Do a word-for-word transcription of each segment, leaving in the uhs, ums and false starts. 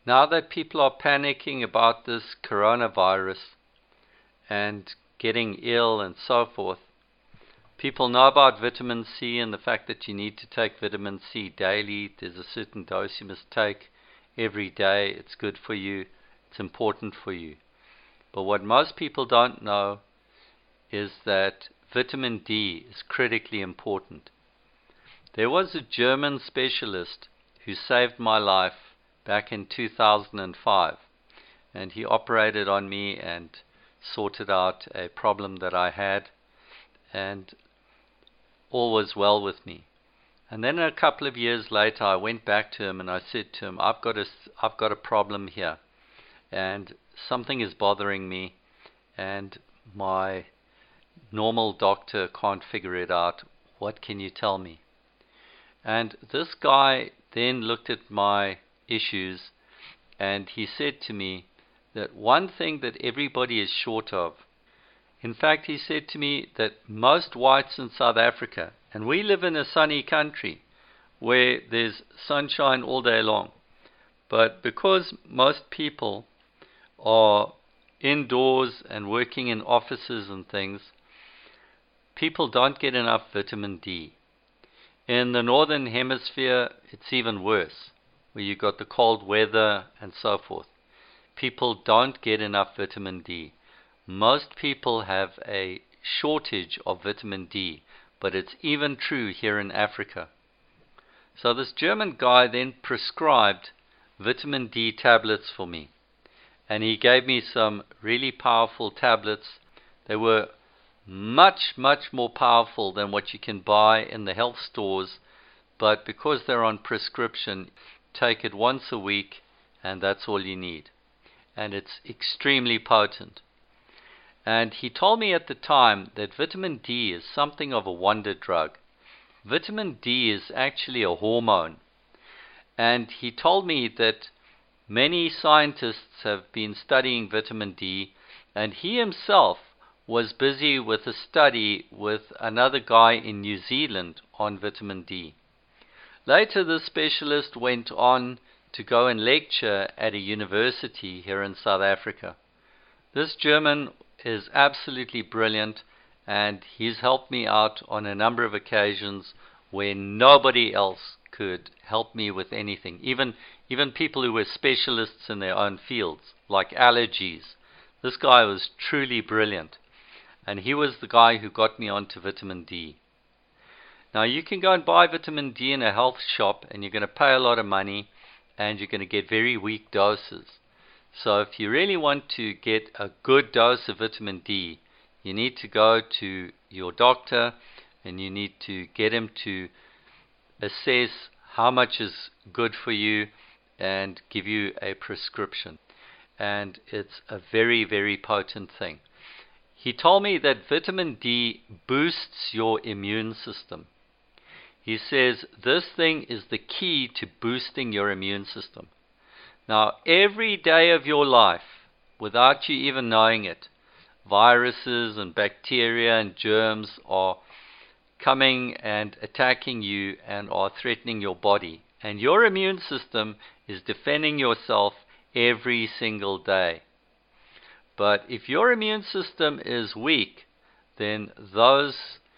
Now that people are panicking about this coronavirus and getting ill and so forth, people know about vitamin C and the fact that you need to take vitamin C daily. There's a certain dose you must take every day. It's good for you. It's important for you. But what most people don't know is that vitamin D is critically important. There was a German specialist who saved my life back in two thousand five, and he operated on me and sorted out a problem that I had, and all was well with me. And then a couple of years later I went back to him and I said to him, I've got a, I've got a problem here, and something is bothering me, and my normal doctor can't figure it out. What can you tell me? And this guy then looked at my issues and he said to me that one thing that everybody is short of, in fact he said to me that most whites in South Africa, and we live in a sunny country where there's sunshine all day long, but because most people are indoors and working in offices and things, people don't get enough vitamin D. In the northern hemisphere, it's even worse, where you've got the cold weather and so forth. People don't get enough vitamin D. Most people have a shortage of vitamin D, but it's even true here in Africa. So this German guy then prescribed vitamin D tablets for me. And he gave me some really powerful tablets. They were much, much more powerful than what you can buy in the health stores, but because they're on prescription, take it once a week and that's all you need. And it's extremely potent. And he told me at the time that vitamin D is something of a wonder drug. Vitamin D is actually a hormone. And he told me that many scientists have been studying vitamin D, and he himself was busy with a study with another guy in New Zealand on vitamin D. Later, the specialist went on to go and lecture at a university here in South Africa. This German is absolutely brilliant, and he's helped me out on a number of occasions where nobody else could help me with anything. Even, even people who were specialists in their own fields, like allergies. This guy was truly brilliant. And he was the guy who got me onto vitamin D. Now you can go and buy vitamin D in a health shop and you're going to pay a lot of money and you're going to get very weak doses. So if you really want to get a good dose of vitamin D, you need to go to your doctor and you need to get him to assess how much is good for you and give you a prescription. And it's a very, very potent thing. He told me that vitamin D boosts your immune system. He says this thing is the key to boosting your immune system. Now, every day of your life, without you even knowing it, viruses and bacteria and germs are coming and attacking you and are threatening your body. And your immune system is defending yourself every single day. But if your immune system is weak, then those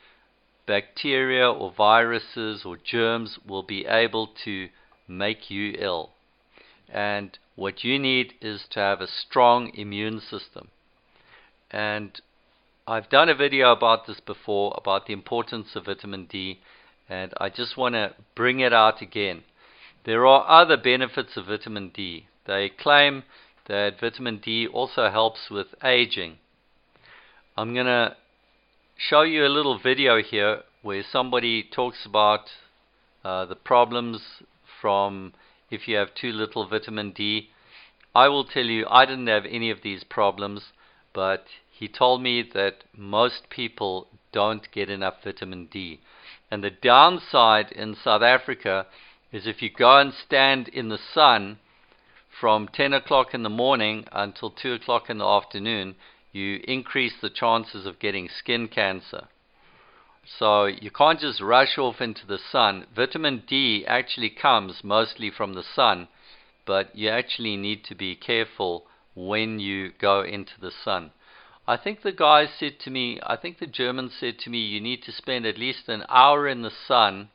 bacteria or viruses or germs will be able to make you ill. And what you need is to have a strong immune system. And I've done a video about this before, about the importance of vitamin D, and I just want to bring it out again. There are other benefits of vitamin D. They claim that vitamin D also helps with aging. I'm going to show you a little video here where somebody talks about uh, the problems from if you have too little vitamin D. I will tell you I didn't have any of these problems, but he told me that most people don't get enough vitamin D. And the downside in South Africa is if you go and stand in the sun from ten o'clock in the morning until two o'clock in the afternoon, you increase the chances of getting skin cancer. So you can't just rush off into the sun. Vitamin D actually comes mostly from the sun, but you actually need to be careful when you go into the sun. I think the guys said to me, I think the Germans said to me, you need to spend at least an hour in the sun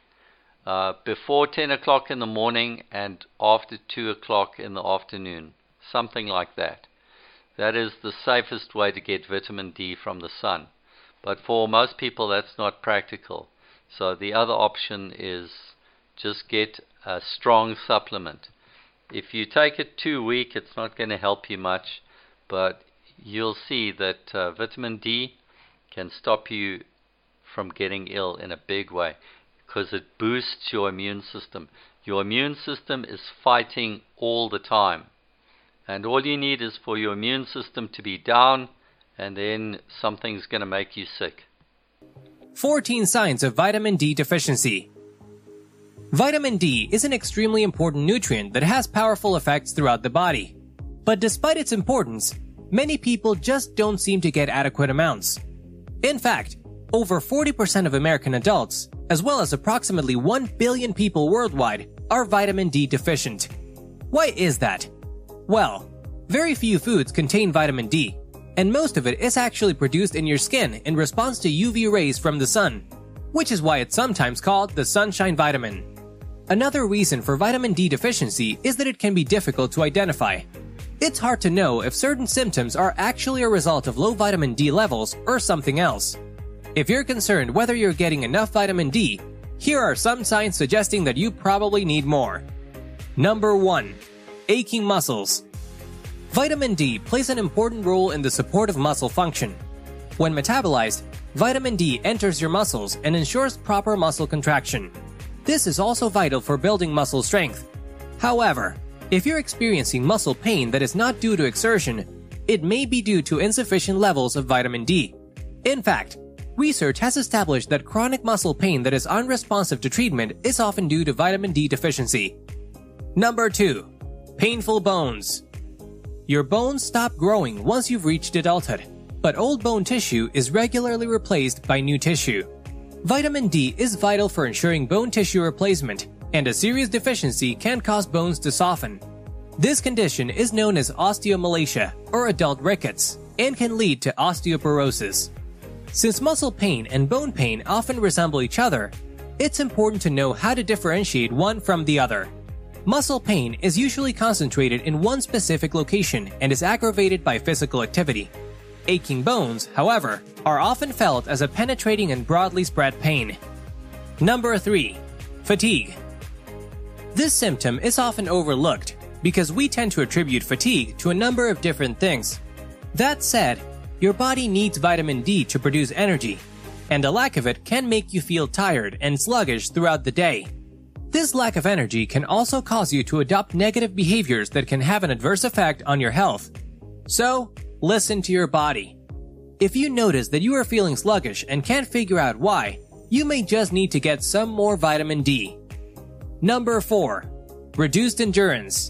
uh, before ten o'clock in the morning and after two o'clock in the afternoon. Something like that. That is the safest way to get vitamin D from the sun. But for most people that's not practical. So the other option is just get a strong supplement. If you take it too weak, it's not going to help you much, but you'll see that uh, vitamin D can stop you from getting ill in a big way because it boosts your immune system. Your immune system is fighting all the time, and all you need is for your immune system to be down, and then something's going to make you sick. fourteen signs of vitamin D deficiency. Vitamin D is an extremely important nutrient that has powerful effects throughout the body. But despite its importance, many people just don't seem to get adequate amounts. In fact, over forty percent of American adults, as well as approximately one billion people worldwide, are vitamin D deficient. Why is that? Well, very few foods contain vitamin D, and most of it is actually produced in your skin in response to U V rays from the sun, which is why it's sometimes called the sunshine vitamin. Another reason for vitamin D deficiency is that it can be difficult to identify. It's hard to know if certain symptoms are actually a result of low vitamin D levels or something else. If you're concerned whether you're getting enough vitamin D, here are some signs suggesting that you probably need more. Number one. Aching muscles. Vitamin D plays an important role in the support of muscle function. When metabolized, vitamin D enters your muscles and ensures proper muscle contraction. This is also vital for building muscle strength. However, if you're experiencing muscle pain that is not due to exertion, it may be due to insufficient levels of vitamin D. In fact, research has established that chronic muscle pain that is unresponsive to treatment is often due to vitamin D deficiency. Number two. Painful bones. Your bones stop growing once you've reached adulthood, but old bone tissue is regularly replaced by new tissue. Vitamin D is vital for ensuring bone tissue replacement, and a serious deficiency can cause bones to soften. This condition is known as osteomalacia or adult rickets and can lead to osteoporosis. Since muscle pain and bone pain often resemble each other, it's important to know how to differentiate one from the other. Muscle pain is usually concentrated in one specific location and is aggravated by physical activity. Aching bones, however, are often felt as a penetrating and broadly spread pain. Number three. Fatigue. This symptom is often overlooked because we tend to attribute fatigue to a number of different things. That said, your body needs vitamin D to produce energy, and a lack of it can make you feel tired and sluggish throughout the day. This lack of energy can also cause you to adopt negative behaviors that can have an adverse effect on your health. So, listen to your body. If you notice that you are feeling sluggish and can't figure out why, you may just need to get some more vitamin D. Number four. Reduced endurance.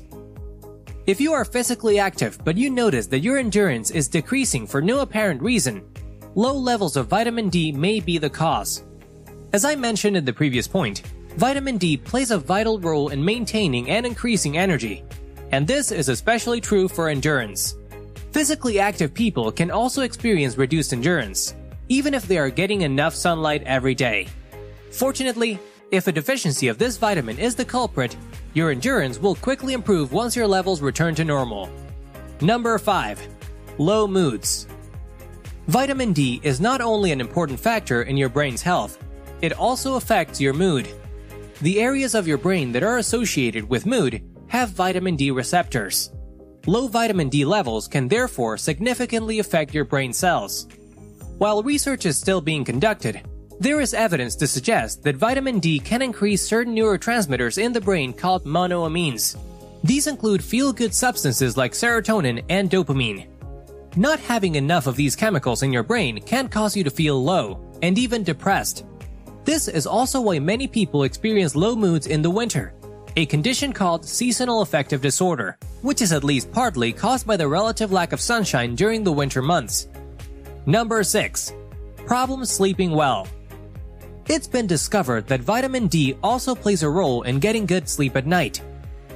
If you are physically active but you notice that your endurance is decreasing for no apparent reason, low levels of vitamin D may be the cause. As I mentioned in the previous point, vitamin D plays a vital role in maintaining and increasing energy, and this is especially true for endurance. Physically active people can also experience reduced endurance, even if they are getting enough sunlight every day. Fortunately, if a deficiency of this vitamin is the culprit, your endurance will quickly improve once your levels return to normal. Number five. Low moods. Vitamin D is not only an important factor in your brain's health, it also affects your mood. The areas of your brain that are associated with mood have vitamin D receptors. Low vitamin D levels can therefore significantly affect your brain cells. While research is still being conducted, there is evidence to suggest that vitamin D can increase certain neurotransmitters in the brain called monoamines. These include feel-good substances like serotonin and dopamine. Not having enough of these chemicals in your brain can cause you to feel low and even depressed. This is also why many people experience low moods in the winter, a condition called seasonal affective disorder, which is at least partly caused by the relative lack of sunshine during the winter months. Number six. Problems sleeping well. It's been discovered that vitamin D also plays a role in getting good sleep at night.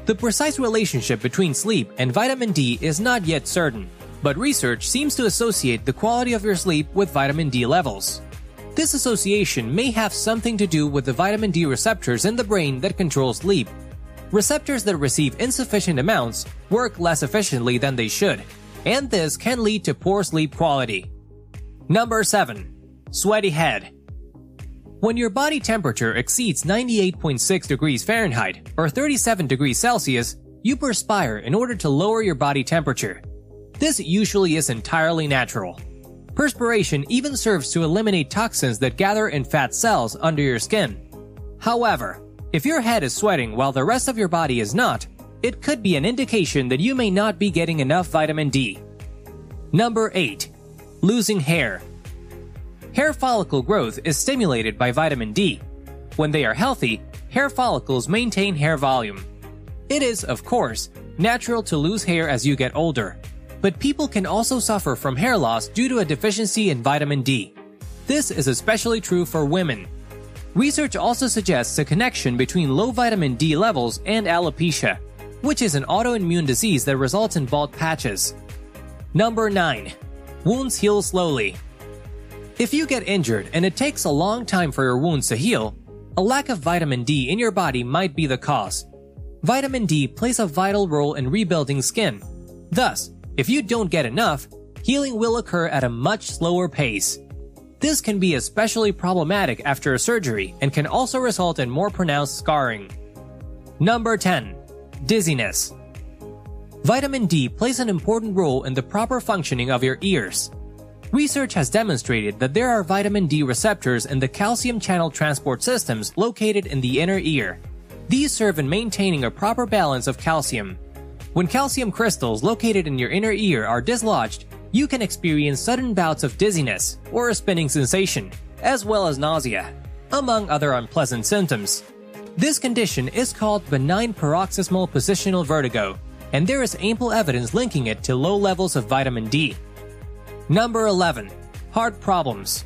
The precise relationship between sleep and vitamin D is not yet certain, but research seems to associate the quality of your sleep with vitamin D levels. This association may have something to do with the vitamin D receptors in the brain that control sleep. Receptors that receive insufficient amounts work less efficiently than they should, and this can lead to poor sleep quality. Number seven. Sweaty head. When your body temperature exceeds ninety-eight point six degrees Fahrenheit or thirty-seven degrees Celsius, you perspire in order to lower your body temperature. This usually is entirely natural. Perspiration even serves to eliminate toxins that gather in fat cells under your skin. However, if your head is sweating while the rest of your body is not, it could be an indication that you may not be getting enough vitamin D. Number eight. Losing hair. Hair follicle growth is stimulated by vitamin D. When they are healthy, hair follicles maintain hair volume. It is, of course, natural to lose hair as you get older, but people can also suffer from hair loss due to a deficiency in vitamin D. This is especially true for women. Research also suggests a connection between low vitamin D levels and alopecia, which is an autoimmune disease that results in bald patches. Number nine. Wounds heal slowly. If you get injured and it takes a long time for your wounds to heal, a lack of vitamin D in your body might be the cause. Vitamin D plays a vital role in rebuilding skin. Thus, if you don't get enough, healing will occur at a much slower pace. This can be especially problematic after a surgery and can also result in more pronounced scarring. Number ten. Dizziness. Vitamin D plays an important role in the proper functioning of your ears. Research has demonstrated that there are vitamin D receptors in the calcium channel transport systems located in the inner ear. These serve in maintaining a proper balance of calcium. When calcium crystals located in your inner ear are dislodged, you can experience sudden bouts of dizziness or a spinning sensation, as well as nausea, among other unpleasant symptoms. This condition is called benign paroxysmal positional vertigo, and there is ample evidence linking it to low levels of vitamin D. Number eleven. Heart problems.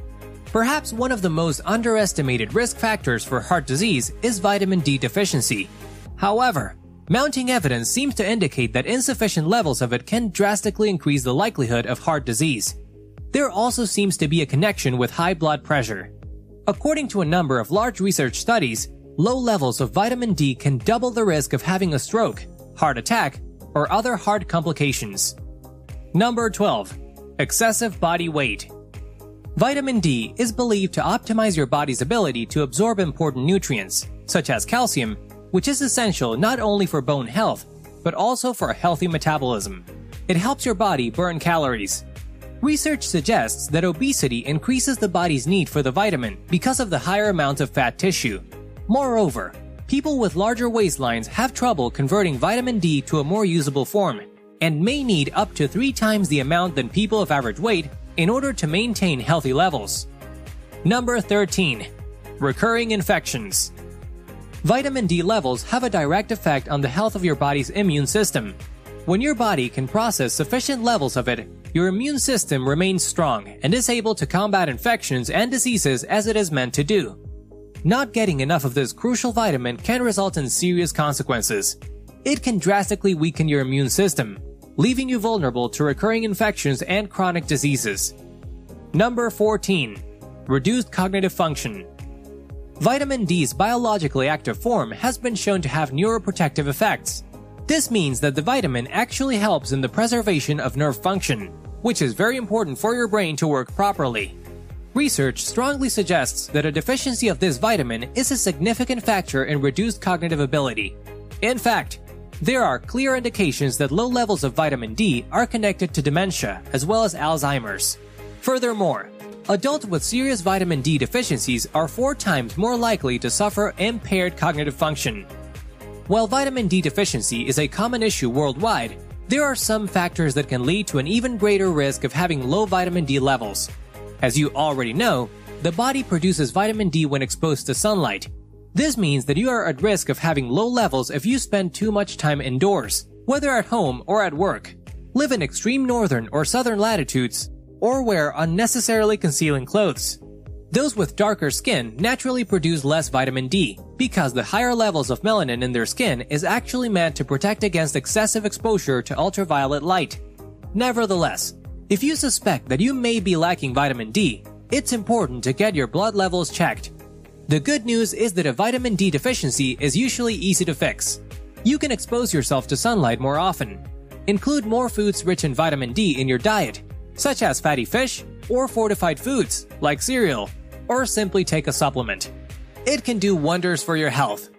Perhaps one of the most underestimated risk factors for heart disease is vitamin D deficiency. However, mounting evidence seems to indicate that insufficient levels of it can drastically increase the likelihood of heart disease. There also seems to be a connection with high blood pressure. According to a number of large research studies, low levels of vitamin D can double the risk of having a stroke, heart attack, or other heart complications. Number twelve. Excessive body weight. Vitamin D is believed to optimize your body's ability to absorb important nutrients, such as calcium, which is essential not only for bone health, but also for a healthy metabolism. It helps your body burn calories. Research suggests that obesity increases the body's need for the vitamin because of the higher amount of fat tissue. Moreover, people with larger waistlines have trouble converting vitamin D to a more usable form, and may need up to three times the amount than people of average weight in order to maintain healthy levels. Number thirteen. Recurring infections. Vitamin D levels have a direct effect on the health of your body's immune system. When your body can process sufficient levels of it, your immune system remains strong and is able to combat infections and diseases as it is meant to do. Not getting enough of this crucial vitamin can result in serious consequences. It can drastically weaken your immune system, leaving you vulnerable to recurring infections and chronic diseases. Number fourteen. Reduced cognitive function. Vitamin D's biologically active form has been shown to have neuroprotective effects. This means that the vitamin actually helps in the preservation of nerve function, which is very important for your brain to work properly. Research strongly suggests that a deficiency of this vitamin is a significant factor in reduced cognitive ability. In fact, there are clear indications that low levels of vitamin D are connected to dementia as well as Alzheimer's. Furthermore, adults with serious vitamin D deficiencies are four times more likely to suffer impaired cognitive function. While vitamin D deficiency is a common issue worldwide, there are some factors that can lead to an even greater risk of having low vitamin D levels. As you already know, the body produces vitamin D when exposed to sunlight. This means that you are at risk of having low levels if you spend too much time indoors, whether at home or at work, live in extreme northern or southern latitudes, or wear unnecessarily concealing clothes. Those with darker skin naturally produce less vitamin D because the higher levels of melanin in their skin is actually meant to protect against excessive exposure to ultraviolet light. Nevertheless, if you suspect that you may be lacking vitamin D, it's important to get your blood levels checked. The good news is that a vitamin D deficiency is usually easy to fix. You can expose yourself to sunlight more often. Include more foods rich in vitamin D in your diet, such as fatty fish or fortified foods like cereal, or simply take a supplement. It can do wonders for your health.